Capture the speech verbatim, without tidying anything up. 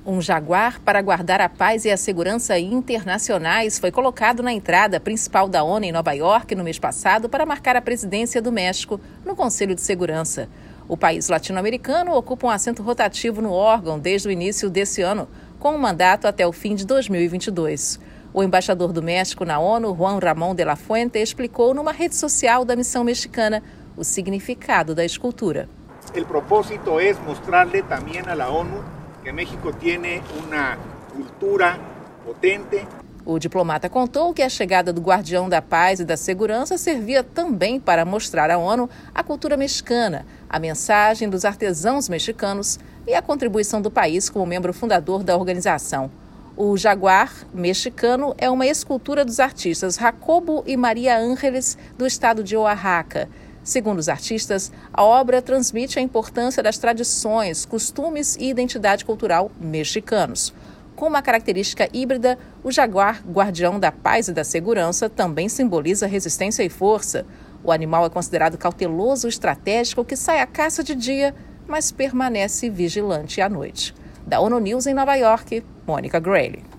Um jaguar para guardar a paz e a segurança internacionais foi colocado na entrada principal da ONU em Nova York no mês passado para marcar a presidência do México no Conselho de Segurança. O país latino-americano ocupa um assento rotativo no órgão desde o início desse ano, com um mandato até o fim de dois mil e vinte e dois. O embaixador do México na ONU, Juan Ramón de la Fuente, explicou numa rede social da missão mexicana o significado da escultura. O propósito é mostrar-lhe também à ONU que México tem uma cultura potente. O diplomata contou que a chegada do Guardião da Paz e da Segurança servia também para mostrar à ONU a cultura mexicana, a mensagem dos artesãos mexicanos e a contribuição do país como membro fundador da organização. O jaguar mexicano é uma escultura dos artistas Jacobo e Maria Ángeles, do estado de Oaxaca. Segundo os artistas, a obra transmite a importância das tradições, costumes e identidade cultural mexicanos. Com uma característica híbrida, o jaguar, guardião da paz e da segurança, também simboliza resistência e força. O animal é considerado cauteloso e estratégico que sai à caça de dia, mas permanece vigilante à noite. Da ONU News em Nova York, Mônica Grayle.